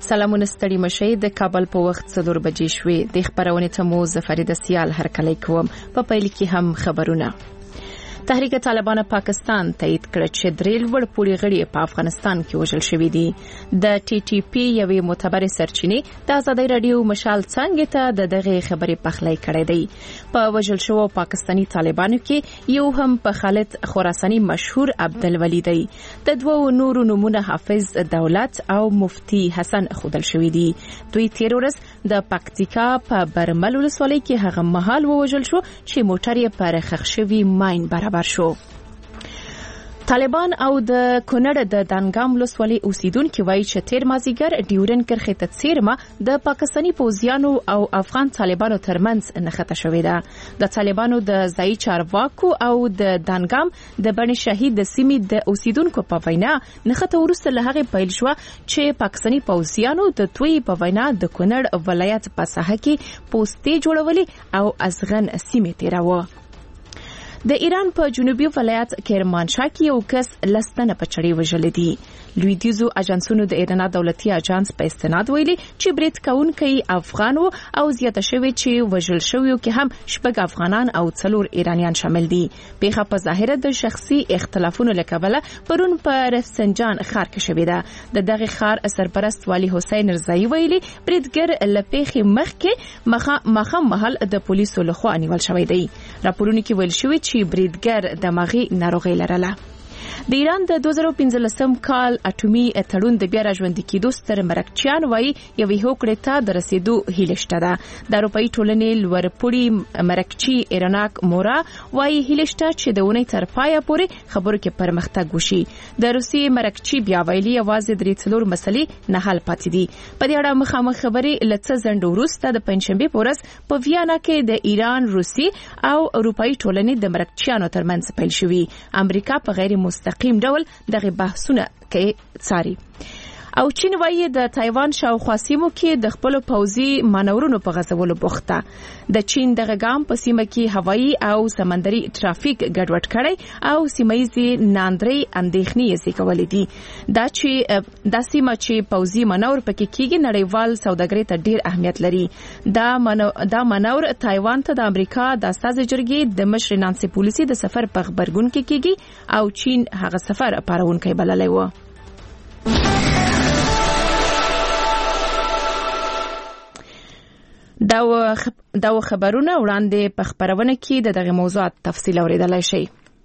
سلامونه ستړي مشي د کابل په وخت 4 بجې شوې د خبرونه ته مو زفرید سیال هرکلی کوم په پیل کې هم خبرونه. تحریک طالبان پاکستان تایید کړ چې درې لوړ پوړي غړي په افغانستان کې وژل شوي دي. د ټي ټي پی یوې معتبرې سرچینې د آزادۍ رادیو مشال څنګه ته دغه خبرې پخلی کړې دی. په وژل شوو پاکستانی طالبانو کې یو هم په خالد خراساني مشهور عبدالولي دی. د دوو نورو نمونه حافظ دولت او مفتی حسن خودل شوي دي. دوی تیر ورځ د پکتیکا په برمل ولسوالۍ کې هغه مهال وژل شو چې موټر یې پر خښ شوی ماین برابر شو. طالبان او د کونړ د دانګام ولسوالۍ اوسیدونکو وایي چې تیر مازیګر ډیورن کرښې ته څیرمه د پاکستانی پوځیانو او افغان طالبانو ترمنځ نښته شوې ده. د طالبانو د ځایي چارواکو او د دانګام د بڼ شهید د سیمې د اوسیدونکو په وینا نښته وروسته له هغې پیل شو چې پاکستانی پوځیانو د دوی په وینا د کونړ ولایت په ساحه کې پوستې جوړولې او ازغن سیمې تیراوه. د ایران په جنوبي ولایت کرمانشاه کې یو کس لستنه په چړې وژل دي. لویدیزو اجنسونو د ایران دولتي اجنس په استناد ویلي چې برید کوونکي افغان او زیاته شوی چې وژل شویو کې هم 6 افغانان او 4 ایرانیان شامل دي. پیښه په ظاهره د شخصي اختلافونو لکبله پرون په رفسنجان ښار کې شوې ده. د دغه ښار سرپرست والی حسین رضایی ویلي بریدګر لپیخي مخکې مخه محل د پولیسو لخوا نیول شوی دی. راپورونه کې ویل شوی چې بریدګر دماغي ناروغي لرله. د ایران د 2015 کال اټومي تړون د بیا راژوندي کېدو ستر مرکچیان وایي یوې هوکړې ته د رسیدو هیله شته ده. د اروپایي ټولنې لوړپوړي مرکچي ایراناک مورا وایي هیله شته چې د اونۍ تر پایه پورې خبرو کې پرمختګ وشي. د روسي مرکچي بیا ویلي یوازې 3 مسلې نه حل پاتې دي. په دې اړه مخامخ خبرې لڅ ځنډ وروسته د پنځشنبه په ورځ په ویانا کې د ایران روسي او اروپایي ټولنې د مرکچیانو ترمنځ پیل شوې. امریکا په غیر مستقیم ډول دغه بحثونه کوي څاري. او چین وایي د تایوان شاوخوا سیمو کې د خپل پوځي مانورونو په غځولو بوخته. د چین دغه ګام په سیمه کې هوایي او سمندري ټرافیک ګډوډ کړي او سیمایي ناندري اندېښنې یې کولې دي. دا سیمه چې پوځي مانور پکې کېږي نړیوال سوداګرۍ ته ډیر اهمیت لري. دا مانور تایوان ته د امریکا د استازي جرګې د مشر نانسي پولیسي د سفر په خبرګون کې کېږي او چین هغه سفر پارونکي بللی و. دا خبرونه وړاندې په خبرونه کې دغه موضوعات تفصیل اوریدلای شئ.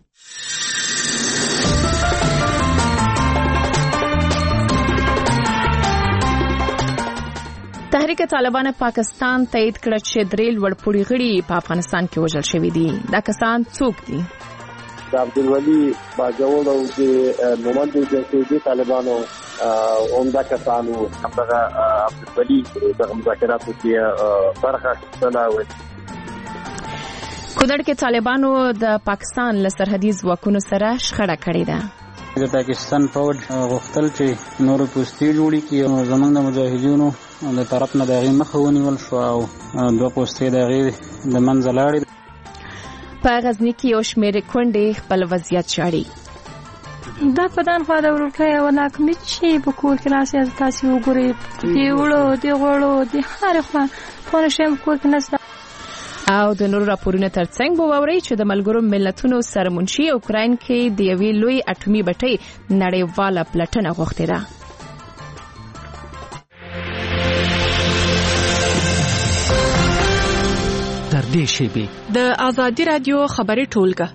تحریک طالبان پاکستان تایید کړ چې درې لوړپوړي غړي په افغانستان کې وژل شوي دي. دا کسان څوک دي؟ عبدالولي باجوړ او د نوماندو د طالبانو عمده کسانو هغه عبدالولي د مذاکراتو کې برخه اخیستله. کونړ کې طالبانو د پاکستان له سرحدي ځواکونو سره شخړه کړې ده. د پاکستان فوج غوښتل چې نورو پوستې جوړې کړي او زموږ د مجاهدینو د طرف نه د هغې مخه ونیول شو او 2 پوستې د هغې د منځه لاړې. په غزني کې یو شمېر کونډې خپل وضعیت شاړي. دا په دان خوا د ورکه او ناکمي چې په کور کې راسي تاسو وګورئ دی وړو دی غوړو دی هر خوا په شیم کور کې نشته. او د نورو راپورونو ترڅنګ به واورئ چې د ملګرو ملتونو سرمنشي اوکراین کې د یوې لوی اټومي بټۍ نړیواله پلټنه غوښتې ده. د آزادی رادیو خبري ټولګه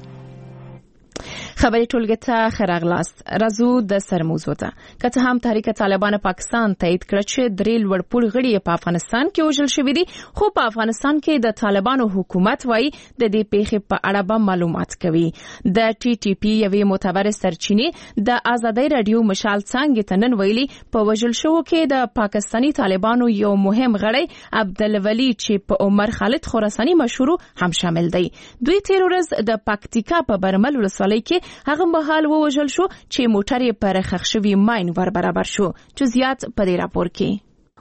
ته خراغلاست. رازو د سرموزو ته کته هم تحریک طالبان پاکستان تایید کړ چې درې لوړپوړي غړي په افغانستان کې وژل شوي دي. خو په افغانستان کې د طالبانو حکومت وایي د دې پیښې په اړه به معلومات کوي. د ټي ټي پی یوې معتبرې سرچینې د آزادۍ رادیو مشال څنګه ته نن ویلي په وژل شوو کې د پاکستانی طالبانو یو مهم غړی عبدالولي چې په عمر خالد خراساني مشهور هم شامل دی. دوی تیر ورځ د پکتیکا په برمل ولسوالۍ کې هغه مهال وژل شو چې موټر یې پر خښ شوی ماین ور برابر شو. جزئیات په دې راپور کې.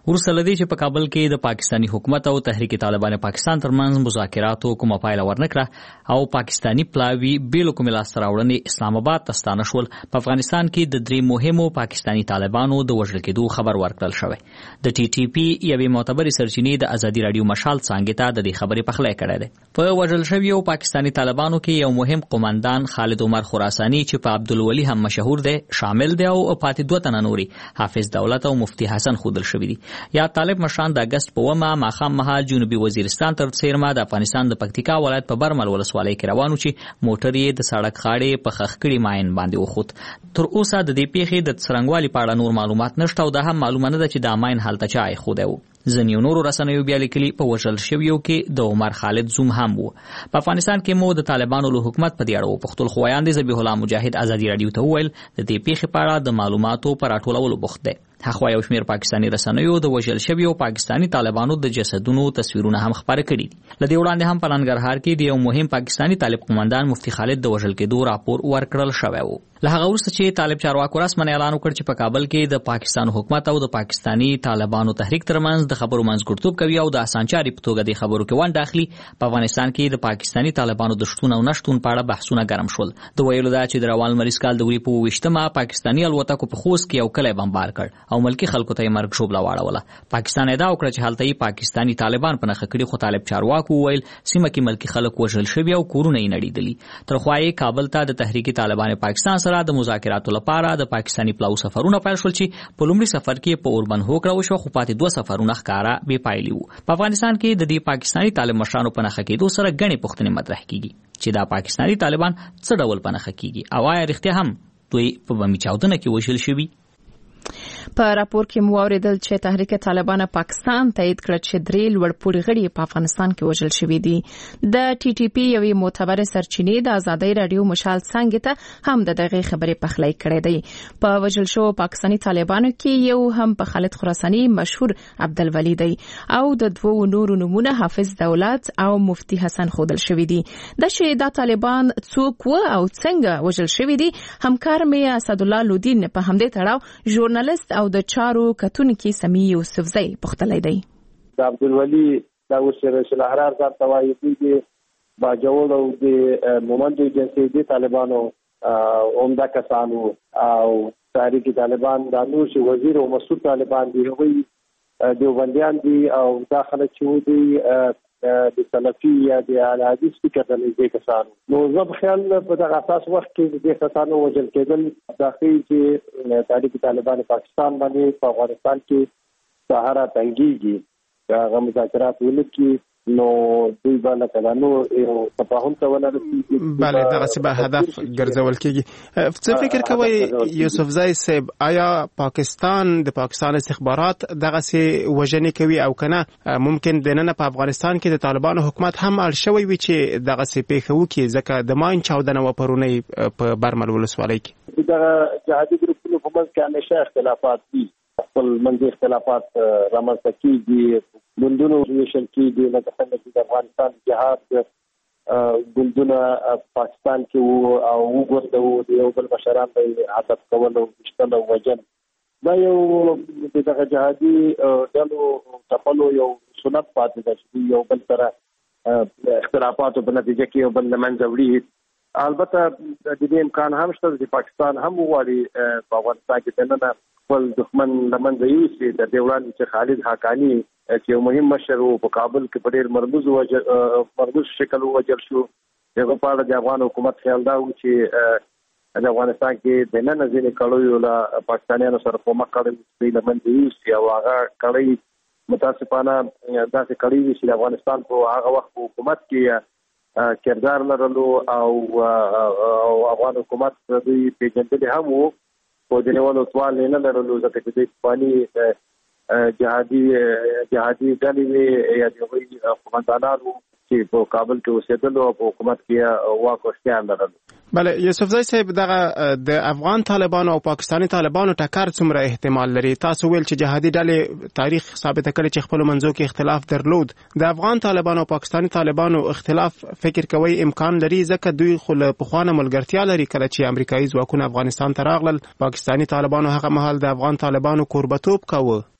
ورسره لدی چې په کابل کې د پاکستانی حکومت او تحریک طالبان پاکستان ترمنځ مذاکراتو کومه پایله ورنکړه او پاکستانی پلاوی بیل کوم لاس راوړنې اسلام آباد ته ستانه شول. په افغانستان کې د درې مهمو پاکستانی طالبانو د وژل کېدو خبر ورکړل شوی. د ټي ټي پی یوې معتبرې سرچینې د ازادي رادیو مشال څنګه ته د دې خبرې پخلی کړی دی. په وژل شویو پاکستانی طالبانو کې یو مهم قومندان خالد عمر خراسانی چې په عبدالولي هم مشهور دی شامل دی او پاتې دوه تنه نوري حافظ دولت او مفتی حسن خودل شوی دي. یا طالب مشران د اگست په ومه ماښام مهال جنوبي وزیرستان تر څیرمه د افغانستان د پکتیکا ولایت په برمل ولسوالۍ کې روانو چې موټر یې د سړک خاړې په خخکړي ماین باندې وخوت. تر اوسه د دې پیښې د څرنګوالي په اړه نور معلومات نشته او دا هم معلومه نه ده چې د ماین هلته چا ایښودی و. ځینې نورو رسنیو بیا لیکلي په وژل شویو کې د عمر خالد زوم هم و. په افغانستان کې مو د طالبانو له حکومت په دې اړه وپوښتل خو ویاندې ذبیح الله مجاهد ازادي رادیو ته وویل د دې پیښې په اړه د معلوماتو په راټولولو بوخت دی. هغه یو شمېر پاکستانی رسنیو د وژل شویو پاکستانی طالبانو د جسدونو تصویرونه هم خپاره کړي دي. لدې وړاندې هم په ننګرهار کې د یو مهم پاکستانی طالب قومندان مفتی خالد د وژل کېدو راپور ورکړل شوی و. له هغه وروسته چې طالب چارواکو رسماً اعلان وکړ چې په کابل کې د پاکستان حکومت او د پاکستانی طالبانو تحریک ترمنځ د خبرو منځګړیتوب کوي او د اسانچاري په توګه د خبرو کې ونډه اخلي، په افغانستان کې د پاکستانی طالبانو د شتون او نشتون په اړه بحثونه ګرم شول. د ویلو دا چې د روان لمریز کال د وری په 28مه پاکستانی الوتکو په خوست کې یو کلی بمبار کړ او ملکی خلکو ته یې مرګ ژوبله واړوله. پاکستان ادعا وکړه چې هلته یې پاکستانی طالبان په نښه کړي، خو طالب چارواکو وویل سیمه کې ملکی خلک وژل شوي او کورونه یې نړېدلي. تر خوا یې کابل ته د تحریک طالبان پاکستان سره د مذاکراتو لپاره د پاکستانی پلاو سفرونه پیل شول چې په لومړي سفر کې په اوربن هوکړه وشو، خو پاتې دوه سفرونه ښکاره بې پایلې وو. په افغانستان کې د دې پاکستانی طالب مشرانو په نښه کېدو سره ګڼې پوښتنې مطرح کېږي چې دا پاکستانی طالبان څه ډول په نښه کېږي او آیا رښتیا هم دوی په بمي چاودنه کې وژل شوي؟ په راپور کې مو اوریدل چې تحریک طالبان پاکستان تایید کړ چې درې لوړپوړي غړي په افغانستان کې وژل شوي دي. د ټي ټي پی یوې معتبرې سرچینې د ازادي رادیو مشال څنګه ته هم د دغه خبرې پخلی کړې دی. په وژل شو پاکستانی طالبانو کې یو هم په خالد خراسانی مشهور عبدالولي دی او د دوو نورو نمونه حافظ دولت او مفتی حسن خودل شوي دي. د چې د طالبان څوک و او څنګه وژل شوي دي، همکار مې اسد الله لودین په همدې تړاو ژورنالیست او د چارو کتونکي سمی یوسفزی پختلی دی. د عبدالولي دا وسره احرار ځان توایي دي باجوړ او د مومند جنسي طالبانو عمده کسانو او تحریک طالبان د نور شي وزیر او مسعود طالبان دی هغوی دیوبندیان دي او داخله چې دی د سلفي یا د الحدیث فکر د دې کسانو. نو زه خیال په دغه اساس وخت کې د کسانو وژل کېدل داخلي چې تحریک طالبان پاکستان باندې په افغانستان کې سهارا تنګيږي هغه مذاکرات ولیکي نو دوی باندې کلانو یو تفاهم ته ولرسي. بله دغه څه به هدف ګرځول کېږي. څه فکر کوي یوسفزی صاحب، آیا پاکستان د پاکستان استخبارات دغه څه وژنې کوي او کنه ممکن د نن په افغانستان کې د طالبانو حکومت هم اړ شوی وي چې دغه څه پیښه وکړي، ځکه د ماین چاودنه و پرونی په برمل ولسوالۍ کې دغه جهادي ګروپونو په منځ کې همیشه اختلافات دي، خپل منځي اختلافات رامنځته کېږي، ګوندونو ویشل کېږي، لکه څنګه چې د افغانستان جهاد ګوندونه پاکستان کې وو او وګرځو د یو بل مشران به عادت کول او وشتل او وجن. دا یو دغه جهادي ډلو تپلو یو سنت پاتې ده چې یو بل سره اختلافاتو په نتیجه کې یو بل منځ وړي. البته د دې امکان هم شته چې پاکستان هم وغواړي په افغانستان کې دننه خپل دښمن لمنځه یوسي. د دې وړاندې چې خالد حقانی چې یو مهم مشر و په کابل کې په ډېر مرموز شکل ووژل شو، هغه په اړه د افغان حکومت خیال دا و چې د افغانستان کې دننه ځینې کړیو له پاکستانیانو سره کومک کړی دوی لمنځه یوسي او هغه کړی متاسفانه داسې کړی وي چې د افغانستان په هغه وخت حکومت کې کردار لرلو او افغان حکومت دوی پیژندلي هم وو په دنیوالو توان نه لرلو، ځکه چې دوی پخواني جهادي ډلې وې یا د هغوی قومندانانو چې په کابل کې اوسېدلو او په حکومت کې واک او اختیار لرلو. بله یوسفزی صاحب، دغه د افغان طالبانو او پاکستانی طالبانو ټکر څومره احتمال لري؟ تاسو ویل چې جهادي ډلې تاریخ ثابته کړي چې خپل منځو کې اختلاف درلود. د افغان طالبانو او پاکستانی طالبانو اختلاف فکر کوي امکان لري، ځکه دوی خو له پخوانه ملګرتیا لري. کله چې امریکایي ځواکونه افغانستان ته راغلل، پاکستانی طالبانو هغه مهال د افغان طالبانو کوربتوب کاوه.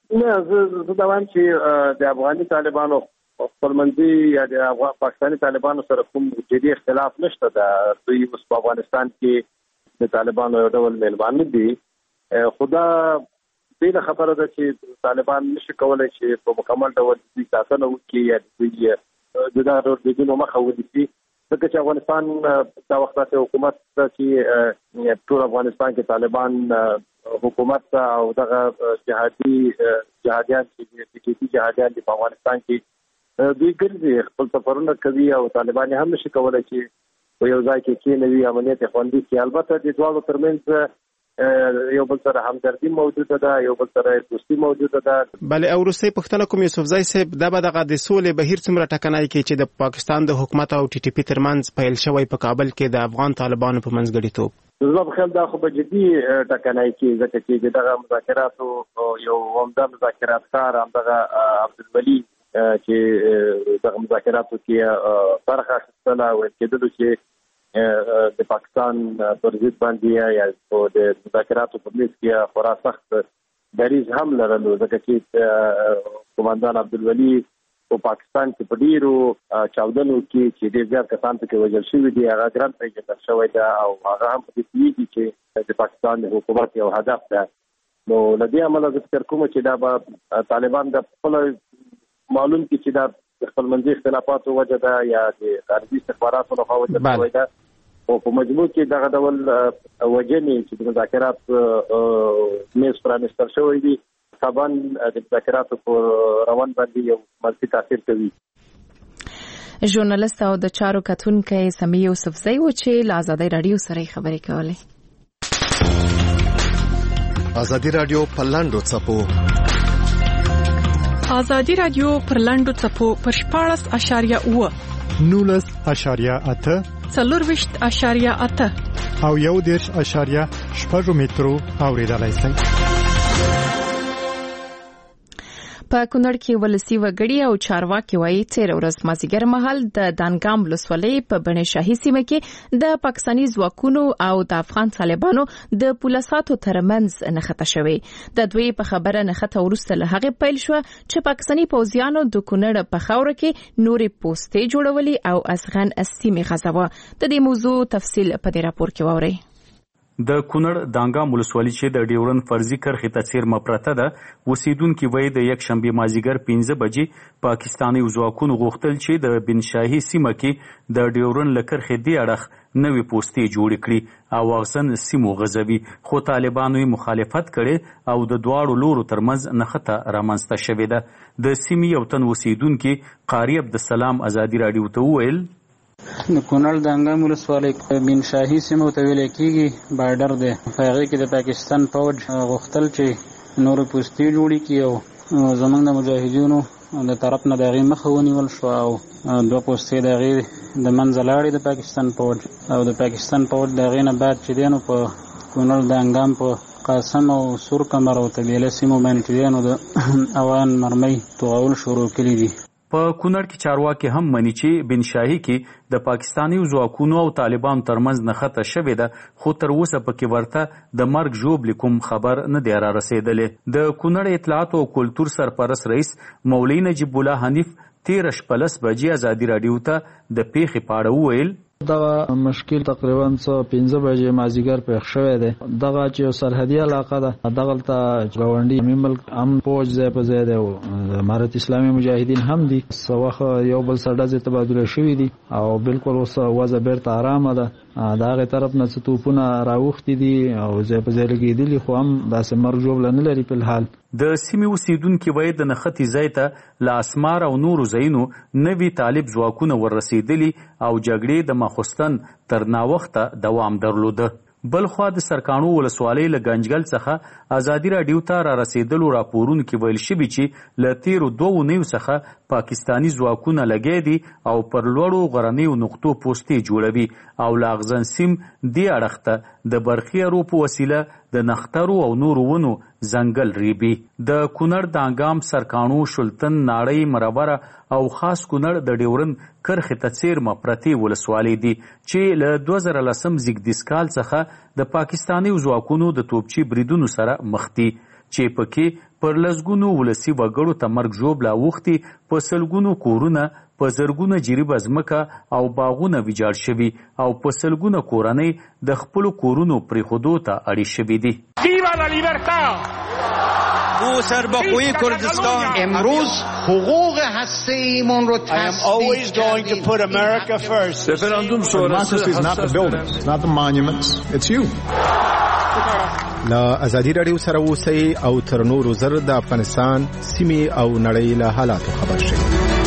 نه زه دا وایم چې د افغاني طالبانو خپلمنځي یا د پاکستاني طالبانو سره کوم جدي اختلاف نشته. د دوی اوس په افغانستان کې د طالبانو یو ډول میلمانه دي. خدا دې خبره ده چې طالبان نشي کولای چې په مکمل ډول د ساتنه وکړي یا د دغه ډول مخه ونیسي، ځکه چې افغانستان دا وخت د حکومت چې ټول افغانستان کې طالبان حکومت او دغه جهادیان چې فکري جهادیان په افغانستان کې دوی ګرځي، خپل سفرونه کوي او طالبان هم نشي کولای چې په یو ځای کې کېنوي امنیت خوندي کړي. البته د دواړو ترمنځ یو بل سره همدردي موجوده ده، یو بل سره دوستي موجوده ده. بله او وروستۍ پوښتنه کوم یوسفزای صاحب، دا به دغه د سولې بهیر څومره ټکنی کې چې د پاکستان د حکومت او ټي ټي پی ترمنځ پیل شوی په کابل کې د افغان طالبانو په منځګړیتوب؟ زما په خیال دا خو به جدي ټکنی کې، ځکه چې دغه مذاکراتو یو عمده مذاکراتکار همدغه عبدالولي چې دغه مذاکراتو کې برخه اخیستله، ویل کېدلو چې د پاکستان پر ضد باندې یا د مذاکراتو په میز کې خورا سخت دریځ هم لرلو، ځکه چې قومندان عبدالولي په پاکستان کې په ډیرو چاودنو کې چې ډېر زیات کسان پکې وژل شوي دي هغه ګران پیژندل شوی ده او هغه هم په دې کېږي چې د پاکستان د حکومت یو هدف ده. نو له دې امله زه فکر کوم چې دا به طالبان د خپل معلوم کې چې دا د خپلمنځي اختلافاتو وجه ده یا د خارجي استخباراتو لخوا وجه شوی ده، او په مجموع کې دغه ډول وجنې چې د مذاکرات میز پرانیستل شوی دي طبعا د مذاکراتو په روان باندې یو منفي تاثیر کوي. ژورنالیست او د چارو کتونکی سمیع یوسفزی و چې له ازادي رادیو سره خبرې کولې. ازادي رادیو په لاندو څپو ازادي رادیو پر لاندو څپو پر 14.9 19.8 4.8 او 1.8 مترو اوریدلای شئ. په کونړ کې ولسی وګړي او چارواکي وایي تیر ورځ مازیګر مهال د دانګام ولسوالۍ په بنې شاهي سیمه کې د پاکستاني ځواکونو او د افغان طالبانو د پولیساتو ترمنځ نښته شوې. د دوی په خبره نښته وروسته له هغه پیل شو چې پاکستاني پوځیانو د کونړ په خاور کې نورې پوسټې جوړولې او افغان سیمه غزوه. د دې موضوع تفصیل په دې راپور کې واورئ. د کونړ دانګام ولسوالۍ چې د ډیورن فرضي کرښې ته څیرمه پرته ده، اوسیدونکي وایي د یکشنبې مازدیګر 15 بجې پاکستاني ځواکونو غوښتل چې د بن شاهي سیمه کې د ډیورن له کرښې دې اړخ نوې پوستې جوړې کړي او اغزن سیمو غځوي، خو طالبانو یې مخالفت کړي او د دواړو لورو ترمنځ نښته رامنځته شوې ده. د سیمې یو تن اوسیدونکي قاری عبدالسلام ازادي راډیو ته وویل د کونړ دانګام ولسوالۍ بن شاهي سیمه ته ویل کېږي بارډر دی، په هغې کې د پاکستان پوځ غوښتل چې نورې پوستې جوړې کړي او زموږ د مجاهدینو د طرف نه د هغې مخه ونیول شوه او 2 پوستې د هغې د منځه لاړې د پاکستان پوځ او د پاکستان پوځ د هغې نه بعد چې دی نو په کونړ دانګام په قاسم او سور کمر او طبیله سیمو باندې چې دی نو د اوان مرمۍ توغول شروع کړي دي. په کونړ کې چارواکي هم مني چې بن شاهي کې د پاکستاني ځواکونو او طالبانو ترمنځ نښته شوې ده، خو تر اوسه پکې ورته د مرګ ژوبلې کوم خبر نه دی را رسېدلی. د کونړ اطلاعات او کلتور سرپرست رئیس مولوي نجیب الله حنیف 13:15 بجې ازادي راډیو ته د پیښې په اړه وویل دغه مشکل تقریبا 15 بجې مازیګر پیښ شوی دی. دغه چې سرحدي علاقه ده، دغه ته ګاونډي ملک هم پوج ځای په ځای دی او امارت اسلامي مجاهدین هم دي، څه یو بل سره ډزې تبادله شوي دي او بالکل اوس وضع بیرته ارامه ده. د هغې طرف نه څه توپونه راوښتي دي او ځای په ځای لګېدلي، خو هم داسې مرګ ژوبله نه لري په الحال. د سیمې اوسیدونکي وایي د نښتې ځای ته له اسمار او نورو ځایونو نوي طالب ځواکونه وررسېدلي او جګړې د ماخوستن تر ناوخته دوام درلوده. بلخوا د سرکاڼو ولسوالۍ له ګنجګل څخه ازادي راډیو ته را رسېدلو راپورونو کې ویل شوي چې له تیرو 2 اونیو څخه پاکستاني ځواکونه لګیا دي او پر لوړو غرنیو نقطو پوستې جوړوي او له اغزن سیم دې اړخ ته د برقي ارو په وسیله د نخترو او نورو ونو ځنګل ریبي. د کونړ دانګام سرکاڼو شلتن ناړۍ مربره او خاص کونړ د ډیورن کرښې ته څیرمه پرتې ولسوالۍ دي چې له 2010 زیږدیز کال څخه د پاکستاني ځواکونو د توپچي بریدونو سره مخ دي. چې پکې پر لسګونو ولسي وګړو ته مرګ ژوبله اوښتي، په سلګونو کورونه، په زرګونه جریبه ځمکه او باغونه ویجاړ شوي او په سلګونه کورنۍ د خپلو کورونو پرېښودو ته اړې شوي دي. او سرباخوی کردستان امروز حقوق هسته‌ایمون رو تصدیق Referendum sonrası is not the buildings, it's not the monuments, it's you. لا ازادي رادیو سره اوسئ او تر نورو زر د افغانستان سیمې او نړۍ له حالاتو خبر شئ.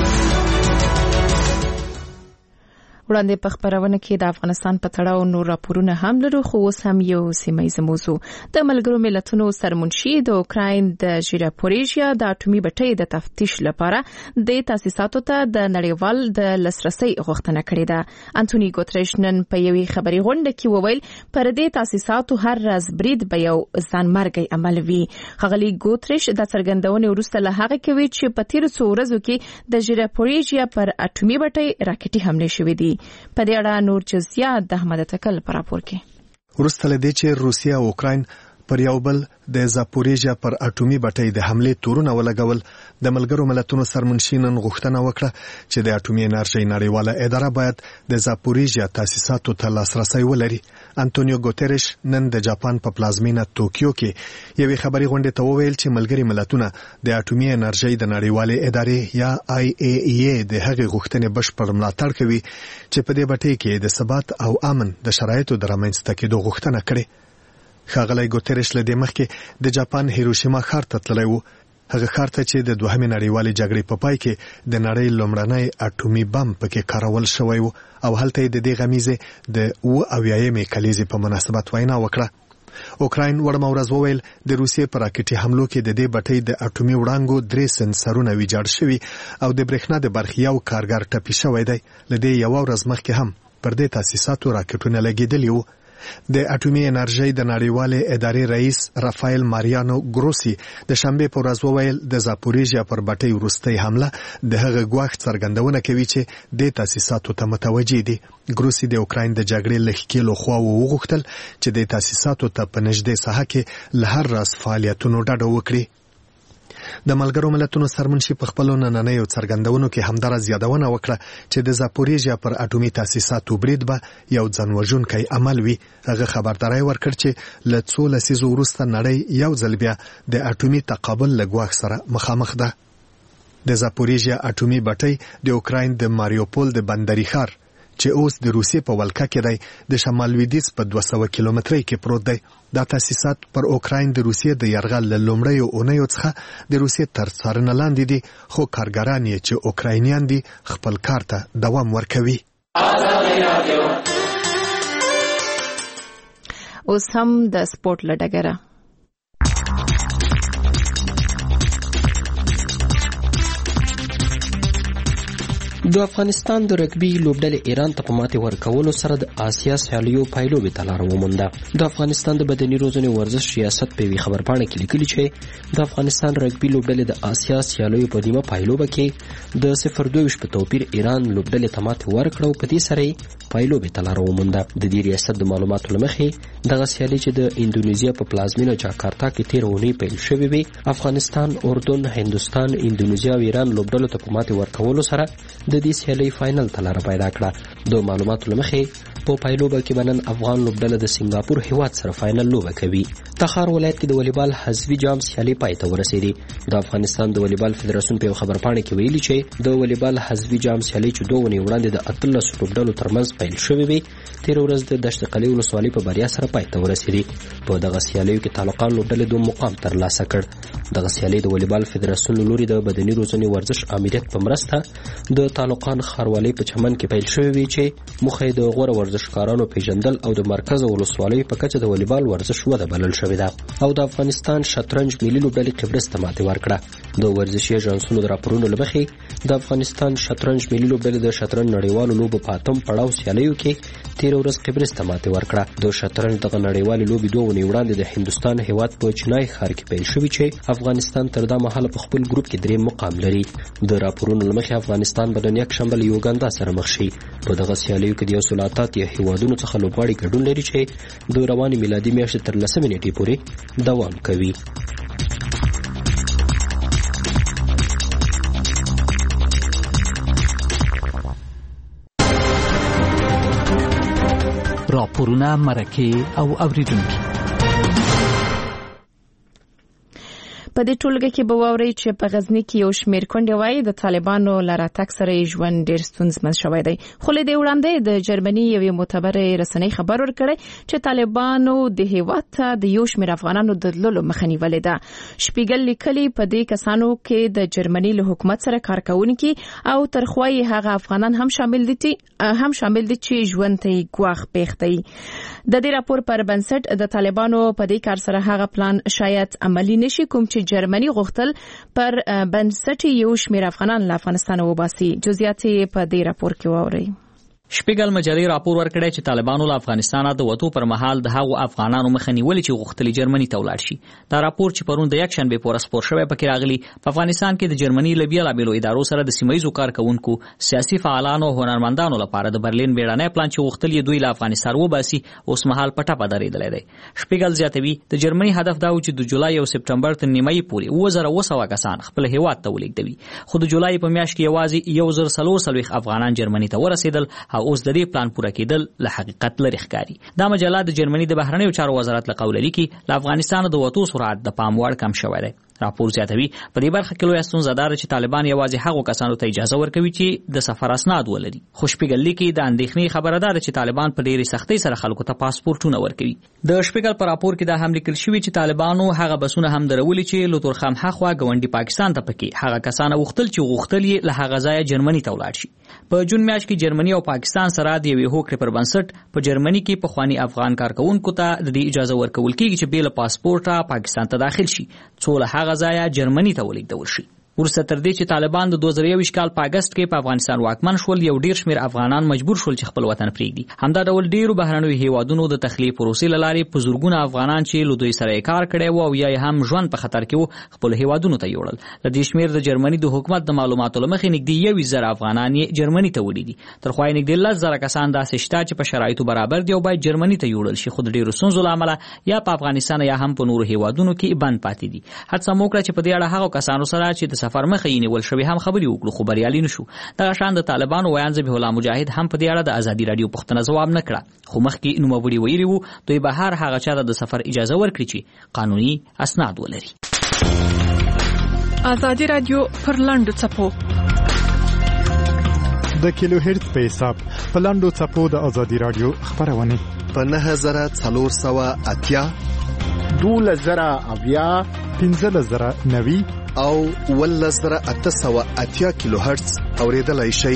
وړاندې په خبرونه کې د افغانستان په تړاو نور راپورونه هم لرو، خو اوس هم یو سیمه‌یزه موضوع. د ملګرو ملتونو سرمنشي د اوکراین د ژیراپوریژیا د اټومي بټۍ د تفتیش لپاره د تاسیساتو ته د نړیوال د لاسرسي غوښتنه کړې ده. انټونی ګوتریش نن په یوې خبري غونډه کې وویل پر دې تاسیساتو هر راز برید به یو ځانمرګي عمل وي. ښاغلي ګوتریش د څرګندونې وروسته له هغه کوي چې په تیر څو ورځو کې د ژیراپوریژیا پر اټومي بټۍ راکټي حمله شوې دي. په دې اړه نور جزئیات د احمد تکل پر راپور کې. وروسته له دې چې روسیا او اوکراین پر یو بل د زاپوریژیا پر اټومي بټۍ د حمله تورونه ولګول، د ملګرو ملتونو سرمنشینن غوښتنه وکړه چې د اټومي انرژي نړیواله اداره باید د زاپوریژیا تاسیساتو ته لاسرسي ولري. انټونیو ګوتریش نن د جاپان په پلازمینه توکیو کې یوې خبري غونډې ته وویل چې ملګري ملتونه د اټومي انرژي د نړیواله ادارې یا IAEA د هغې غوښتنې بشپړ ملاتړ کوي چې په دې بټۍ کې د ثبات او امن د شرایطو د رامنځته کېدو غوښتنه کړې. ښاغلی ګوتریش له دې مخکې د جاپان هیروشیما ښار ته تللی و، هغه ښار ته چې د دوهمې نړیوالې جګړې په پای کې د نړۍ لومړنی اټومي بم پکې کارول شوی و او هلته یې د دې غمیزې د 78مې کلیزې په مناسبت وینا وکړه. اوکراین وړمه ورځ وویل د روسیې پر راکټي حملو کې د دې بټۍ د اټومي وړانګو 3 سنسرونه ویجاړ شوي او د برېښنا د برخې یو کارګر ټپي شوی دی. له دې یوه ورځ مخکې هم پر دې تاسیساتو راکټونه لګېدلي وو. د اټومي انرژي د نړیوالې ادارې رئیس رافایل ماریانو ګروسی د شنبه په ورځ وویل د زاپوریژیا پر بټۍ وروستۍ حمله د هغه ګواښ څرګندونه کوي چې د تاسیساتو ته متوجي دي. ګروسی د اوکراین د جګړې له ښکېلو خواوو وغوښتل چې د تاسیساتو ته په نږدې ساحه کې له هر راز فعالیتونو ډډه وکړي. د ملګرو ملتونو سرمنشي په خپلو نننیو څرګندونو کې همدارس یادونه وکړه چې د زاپوریژیا پر اټومي تاسیساتو برید به یو ځانوژونکی عمل وي. هغه خبرداری ورکړ چې له څو لسیزو وروسته نړۍ یو ځل بیا د اټومي تقابل له ګواښ سره مخامخ ده. د زاپوریژیا اټومي بټۍ د اوکراین د ماریوپول د بندري ښار چې اوس د روسیې په ولکه کې دی د شمال لویدیځ په 200 کیلومترۍ کې پروت دی. دا تاسیسات پر اوکراین د روسیې د یرغل له لومړیو اونیو څخه د روسیې تر څارنې لاندې دي، خو کارګران یې چې اوکراینیان دي خپل کار ته دوام ورکوي. اوس هم د سپورت له ډګره. د افغانستان د رګبي لوبډلې ایران ته په ماتې ورکولو سره د آسیا سیالیو پایلوبې ته لاره ومونده. د افغانستان د بدني روزنې ورزش ریاست په یوې خبرپاڼه کې لیکلي چې د افغانستان رګبي لوبډلې د آسیا سیالیو په نیمه پایلوبه کې د 0-22 په توپیر ایران لوبډلې ته ماتې ورکړه او په دې سره یې پایلوبې ته لاره ومونده. د دې ریاست د معلوماتو له مخې دغه سیالي چې د اندونیزیا په پلازمینه جاکارتا کې تېره اونۍ پیل شوې وې، افغانستان، اردن، هندوستان، اندونیزیا او ایران لوبډلو ته په ماتې ورکولو سره د دې سیالۍ فائنل ته لاره پیدا کړه. د معلوماتو له مخې په پایلوبه کې بنن افغان لوبډله د سنگاپور هیواد سره فائنل لوبه کوي. تخار ولایت کې د والیبال حذفي جام سیالي پای ته ورسېدې. د افغانستان د والیبال فدراسیون په خبرپاڼه کې ویلي چې د والیبال حذفي جام سیالي چې 2 ونې وړاندې د 18 لوبډلو ترمنځ پیل شوې وي، تیر ورځ د دشت قلعه ولسوالۍ په بریا سره پای ته ورسېدې. په دغه سیالیو کې طالقان لوبډلې 2 مقام ترلاسه کړ. دغه سیالي د والیبال فدراسیون لوري د بدني روزنې ورزش امریت په مرسته د طالقان ښاروالۍ په چمن کې پیل شوې وي چې موخه یې د غوره ورزشکارانو پیژندل او د مرکز او ولسوالۍ په کچه د والیبال ورزش وده بلل شوې ده. او د افغانستان شطرنج ملي لوبډلې قبرس ته ماتې ورکړه. د ورزشي ایجنسونو د راپورونو له مخې د افغانستان شطرنج ملي لوبډلې د شطرنج نړیوالو لوبو په 8م پړاو سیالیو کې تیر ورځ قبرس ته ماتې ورکړه. د شطرنج دغه نړیوالې لوبې 2 ونې وړاندې د هندوستان هیواد په چنای ښار کې پیل شوې چې افغانستان تر دا مهاله په خپل ګروپ کې 3 مقام لري. د راپورونو له مخې افغانستان به نن یک شنبه له یوګاندا سره مخ شي. په دغه سیالیو کې د 188 هیوادونو څخه لوبغاړي ګډون لري چې د روانې میلادي میاشتې تر 10 نیټې پورې دوام کوي. راپورونه، مرکې او اوریدونکي. په دې ټولګه کې به واورئ چې په غزنی کې یو شمېر کونډې وایي د طالبانو له راتګ سره یې ژوند ډېر ستونزمن شوی دی. خو له دې وړاندې د جرمني یوې معتبرې رسنۍ خبر ورکړی چې طالبانو د هېواد ته د یو شمېر افغانانو د تللو مخه نیولې ده. شپیګل لیکلي په دې کسانو کې د جرمني له حکومت سره کار کوونکي او ترخوا یې هغه افغانان هم شامل دي چې ژوند ته یې ګواښ پېښ دی. د دې راپور پر بنسټ د طالبانو په دې کار سره هغه پلان شاید عملی نشي کوم چې جرمني غوښتل پر بنسټ یو شمېر افغانان له افغانستان وباسي. جزئیات په دې راپور کې واورئ. شپیګل مجلې راپور ورکړی چې طالبانو له افغانستانه د وتو پر مهال د هغو افغانانو مخه نیولې چې غوښتل جرمني ته ولاړ شي. دا راپور چې پرون د یکشنبې په ورځ خپور شوی پکې راغلی په افغانستان کې د جرمني له بېلابېلو ادارو سره د سیمهییزو کارکوونکو، سیاسي فعالانو او هنرمندانو لپاره د برلین بیړنی پلان چې غوښتل یې دوی له افغانستان وباسي اوس مهال په ټپه درېدلی دی. شپیګل زیاتوي د جرمني هدف دا و چې د جولای او سپټمبر تر نیمایي پورې 2200 کسان خپل هېواد ته ولېږدوي. خو د جولای په میاشت کې یوازې 1440 افغانان جرمني ته ورسېدل او اوس د دې پلان پوره کېدل له حقیقت لري ښکاري. دا مجله د جرمني د بهرنیو چارو وزارت له قوله لیکي له افغانستان د وتو سرعت د پام وړ کم شوی دی. راپور زیاتوي په دې برخه کې لویه ستونزه دا ده چې طالبان یوازې هغو کسانو ته اجازه ورکوي چې د سفر اسناد ولري. خو شپیګل لیکي د اندېښنې خبره ده چې طالبان په ډېرې سختۍ سره خلکو ته پاسپورټونه ورکوي. د شپیګل په راپور کې دا هم لیکل شوي چې طالبانو هغه بسونه هم درولي چې له تورخم هاخوا ګاونډي پاکستان ته پکې هغه کسان غوښتل چې غوښتل یې له هغه ځایه جرمني ته ولاړ شي. په جون میاشت کې جرمني او پاکستان سره د یوې هوکړې پر بنسټ په جرمني کې پخواني افغان کارکوونکو ته د دې اجازه ورکول کېږي چې بې له پاسپورټه پاکستان ته داخل شي څو له هغه ځایه جرمني ته ولېږدول شي. ورسته تر دې چې طالبان د 2021 کال په اگست کې په افغانستان واکمن شول یو ډیر شمېر افغانان مجبور شول چې خپل وطن پرېږدي. همدا ډول ډیرو بهرنیو هیوادونو د تخلیه پروسې له لارې په زورګونه افغانان چې له دوی سره کار کړی و او یا هم ژوند په خطر کې و خپل هیوادونو ته یوړل. له دې شمېر د جرمني د حکومت د معلوماتو له مخې نږدې 1,000 افغانان یې جرمني ته وړي دي. تر خوا یې نږدې 10,000 کسان داسې شته چې په شرایطو برابر دي او باید جرمني ته یوړل شي خو د ډیرو ستونزو له امله یا په افغانستان یا هم په نورو هیوادونو کې بند پاتې دي. هڅه مو وکړه چې په دې اړه هغو کسانو سره چې د سفر مخه یې نیول شوی هم خبري وکړو خو بریالي نشو. دغه شان د طالبانو ویان ذبیح الله مجاهد هم په دې اړه د ازادي رادیو پوښتنه ځواب نه کړه خو مخکې نوموړي ویلي وو دوی به هر هغه چاته د سفر اجازه ورکړي چې قانوني اسناد ولري. ازادي رادیو پر لاندو چپو د کیلو هرتز په حساب په لاندو چپو د ازادي رادیو خبرونه په 9480 2000 15,090 او 1880 کیلو هرتز اوریدلای شي.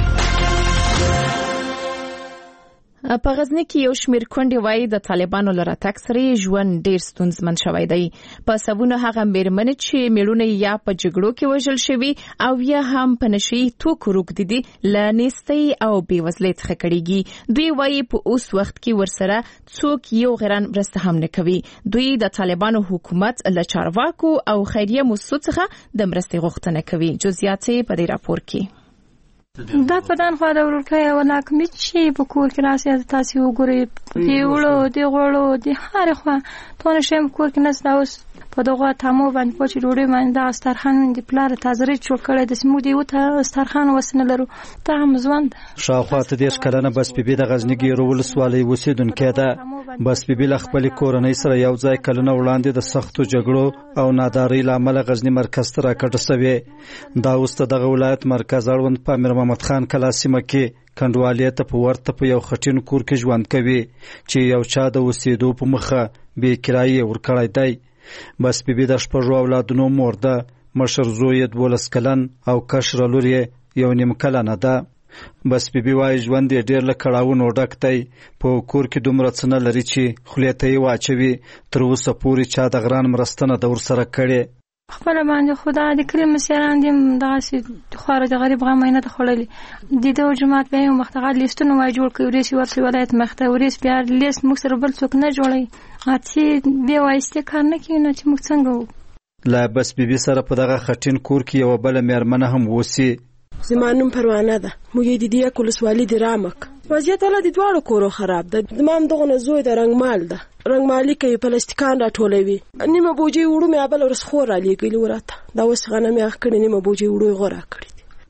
په غزنی کې یو شمېر کونډې وایي د طالبانو له راتګ سره ژوند ډېر ستونزمن شوی دی. په سبونه هغه مېرمنې چې میړونه یا په جګړو کې وژل شوي او یا هم په نشي توکو روږدي دي له نیستۍ او بېوزلۍ څخه کړېږي. دوی وایي په اوس وخت کې ورسره څوک یو غیران مرسته هم نه کوي. دوی د طالبانو حکومت له چارواکو او خیریه موسسو څخه د مرستې غوښتنه کوي. جزئیات په دې راپور کې. دا پدان خو دا ورکه یو ناکمي چې په کور کې راسي تاسو وګورئ دی وړو دی غوړو دی هر خو ته نشم کور کې نس دا اوس په دغه تمو باندې پوچې ډوډۍ باندې دا سترخان دی پلار تازه جوړ کړی د سمو دی وته سترخان وسنه لرو ته هم ځوند شاوخوا ته دیش کلنه بس بیبي د غزنی ګیرو ولسوالۍ اوسیدونکې ده. بس بیبي له خپل کورنۍ سره یو ځای کلنه وړاندې د سختو جګړو او نادارۍ لامل غزنی مرکز ته راکټ شوی. دا اوس دغه ولایت مرکز اړوند په امیر محمد خان کلاسیمه کې کندوالې ته په ورته په یو خټین کور کې ژوند کوي چې یو چا د اوسېدو په مخه بې کرایې ورکړی دی. بس بیبي د شپږو اولادونو مور ده. مشر زوی یې 12 کلن او کشره لور یې 1.5 کلنه ده. بس بیبي وایي ژوند یې ډېر له کړاوونو ډک دی. په کور کې دومره څه نه لري چې خولې ته یې واچوي. تر اوسه پورې چا د غران مرسته نه ده ورسره کړې. خپل باندې خدا د کلم مسیران دي دغه خارج غریب غم نه ته خړلې د دې جماعت به یو مختغل لیستونه وای جوړ کړی ورسي ورسي ولایت مخته ورس بیا لیست موږ سره بل څوک نه جوړي اته به وایسته کار نه کینو چې موږ څنګه لا بس بیبي سره په دغه خټین کور کې یو بل مېرمنه هم وسی. زمانم پروانه ده موږ د دې کولسوالي د رامک وضعیت ول د دوړو کورو خراب ده. تمام دغه زوی د رنگمال ده رنگمالي کوي پلاستیکان راټولوي نیمه بوجي وړو مې ابل ورس خور علي ګل ورته دا وس غنه مې اخ کړي نیمه بوجي وړو غوړه کړی.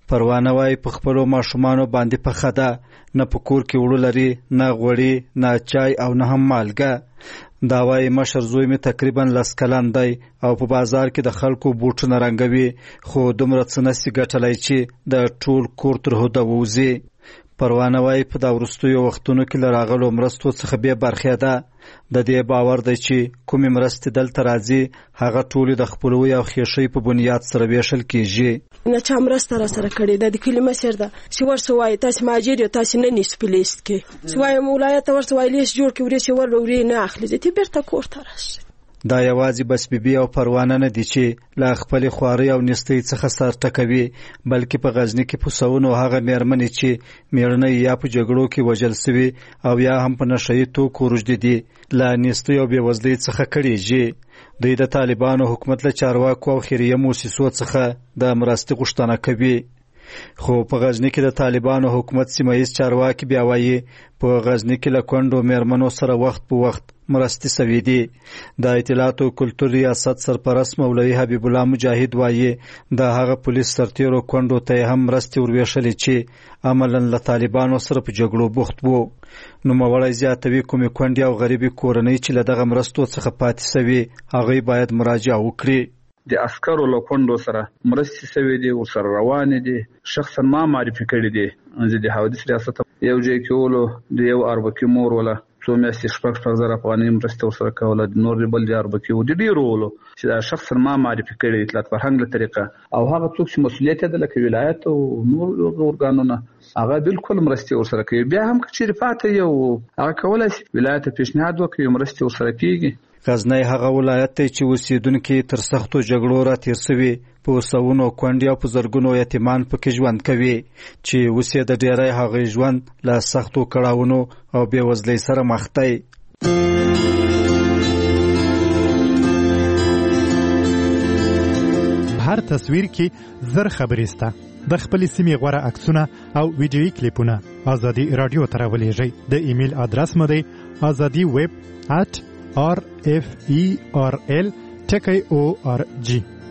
پروانه وای په خپلو ماشومانو باندې پخه ده، نه په کور کې وړو لري، نه غوړي، نه چای او نه هم مالګه. دا وای مشر زوی مې تقریبا 10 کلن دی او په بازار کې د خلکو بوټونه رنګوي، خو دومره څه نسي ګټلی چې د ټول کور تر هوده ووځي. پروانه وای په دا وروستیو وختونو کې له راغلو مرستو څخه بې برخې ده. د دې باور دی چې کومې مرستې دلته راځي هغه ټولې د خپلوۍ او خوښۍ په بنیاد سره ویشل کیږي. نه چا مرسته را سره کړې ده، د کلي مشر ده چې ورسه وایي تاسې مهاجر یو، تاسې نه نیسو په لیست کې، چې وایم ولایت ته ورسه وایي لیست جوړ کړي، ورې چې ورې نه اخلي، ځې بېرته کور ته راشي. دا یوازې بس بیبي او پروانه نه دي چې له خپلې خوارۍ او نیستۍ څخه سر ټکوي، بلکې په غزني کې په سوونو هغه مېرمنې چې مېړنۍ یا په جګړو کې وژل سوي او یا هم په نشه یي توکو روږدي دي له نیستۍ او بېوزلۍ څخه کړېږي. دوی د طالبانو حکومت له چارواکو او خیریه موسسو څخه د مرستې غوښتنه کوي. خو په غزني کې د طالبانو حکومت سیمه‌ییز چارواکي بیا وایي په غزني کې له کونډو مېرمنو سره وخت په وخت مرستې سوي دي. د اطلاعات او کلتور ریاست سرپرست مولوي حبیب الله مجاهد وایي د هغه پولیس سرتیرو کونډو ته هم مرستې ورویشلې چې عملاً له طالبانو سره په جګړو بوخت وو. نوموړی زیاتوي کومې کونډې او غریبې کورنۍ چې له دغه مرستو څخه پاتې سوي هغوی باید مراجعه وکړي. د عسکرو له کونډو سره مرستې سوي دي، ورسره روانې دي، شخصا ما معرفي کړي دي. زه د حوادث ریاست یو ځای کې ولو د یو اربکي مور ولا څو میاشتې 6,000 افغانۍ مرستې ورسره کوله، د نور بل د اربکي و د ډېرو ولو چې دا شخصا ما معرفي کړي دي اطلاعات فرهنګ له طریقه، او هغه څوک چې مسؤلیت یې ده لکه ولایت او نور ارګانونه هغه بالکل مرستې ورسره کوي. بیا هم که چېرې پاته یو هغه کولی شي ولایت ته پیشنهاد وکړي مرستې ورسره کېږي. غزنی هغه ولایت دی چې اوسیدونکي تر سختو جګړو راتېر سوي، په سوونو کونډې او په زرګونو یتیمان پکې ژوند کوي چې اوس یې د ډېری هغوی ژوند له سختو کړاوونو او بېوزلۍ سره مخ دی. هر تصویر کې زر خبرې سته. د خپلې سیمې غوره عکسونه او ویډیویي کلیپونه ازادي راډیو ته راولېږئ. د ایمیل ادرس مو دی azadi@rferl.org.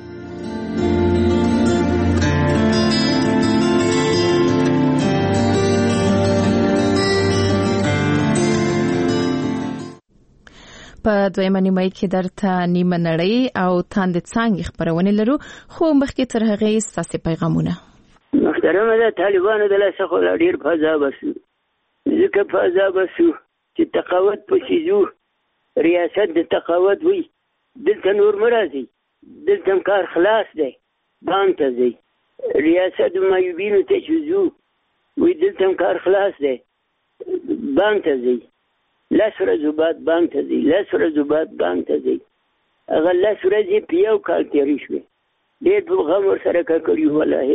په دویمه نیمه کې درته نیمه نړۍ او تاند څانګې خبرونه لرو، خو مخکې تر هغې ستاسې پیغامونه. محترمه ده طالبانو د لاسه خو ډېر فضا بسو، ځکه فضا بسو چې تقاوت پسې ځو، ریاست د تقاوت وي، دلته نور مرازي، دلته کار خلاص دی، بانک ته ځي، ریاست معیوبینو ته چې ځو وي دلته کار خلاص دی، بانک ته ځي، 10 ورځې بعد بانک ته ځي، 10 ورځې بعد بانک ته ځي، هغه 10 ورځې په یو کال تېرې شوې، ډېر په غم ورسره کړي والله.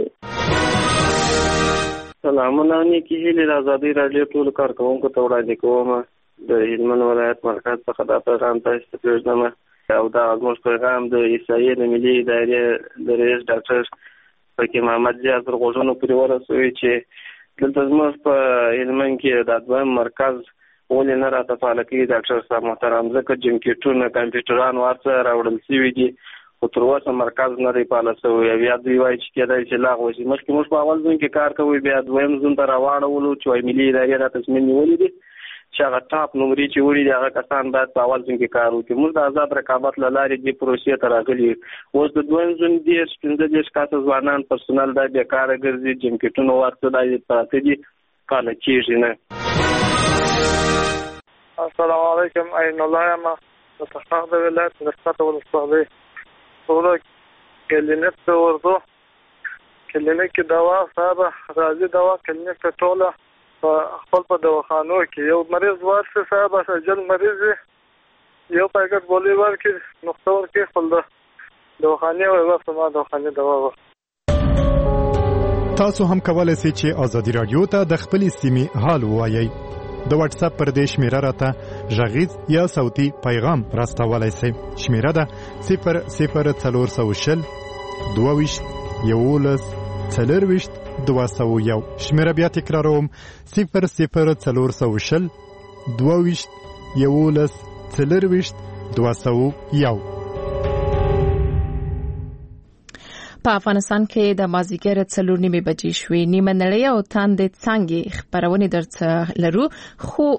سلامونه، نیکې هیلې د ازادي راډیو ټولو کارکوونکو ته وړاندې کوم. د هلمند ولایت مرکز څخه دا پیغام تاسو ته پرېږدم، او دا زموږ پیغام د عیسایي د ملي ادارې د رئیس ډاکټر فقیه محمد زیار تر غوږونو پورې ورسوي چې دلته زموږ په هلمند کې د دویم مرکز ولې نه راته فعاله کوي ډاکټر صاحب محترم، ځکه جنکټونه کمپیوټران ورته راوړل شوي دي، خو تر اوسه مرکز نه دی فعاله شوی. بیا دوی وایي چې کېدای شي لاغوه شي. مخکې موږ په اول ځون کې کار کوو، بیا دویم ځون ته راواړولو چې وایي ملي ادارې را تصمیم نیولي دي چې هغه ټاپ نمرې چې وړي دي هغه کسان باید په اول ځون کې کار وکړي. موږ د آزاد رقابت له لارې دې پروسې ته راغلي یو. اوس د دویم ځون 15 کاته ځوانان پرسونل دا بېکاره ګرځي، جنکټونه ورته دا پراته دي، فعاله کېږي نه. السلام علیکم، عین الله یم د تخار د ولایت د ښکته ولسوالۍ ټوله کلینیک ته ورځو. کلینیک کې دوا صاحب راځي، دوا کلینیک ته ټوله په خپل په دواخانو کې یو مریض ورسي صاحب اجل مریض یو پاکټ ګولۍ ورکړي، نقطه ورکړي، خپل د دواخانې وایي بس ما دواخانې دوا وه. تاسو هم کولی شئ چې ازادي راډیو ته د خپلې سیمې حال ووایئ. د واتس اپ پر دې شمیره راته غږیز یا صوتي پیغام راستولی شئ. شمیره ده 00420 22 11 40 201. شمیره بیا تکراروم 00420 22 11 40 201. په افغانستان کې د مازیګر 4:30 بجې شوې. نیمه نړۍ او تاند څنګه خبرونه درته لرو خو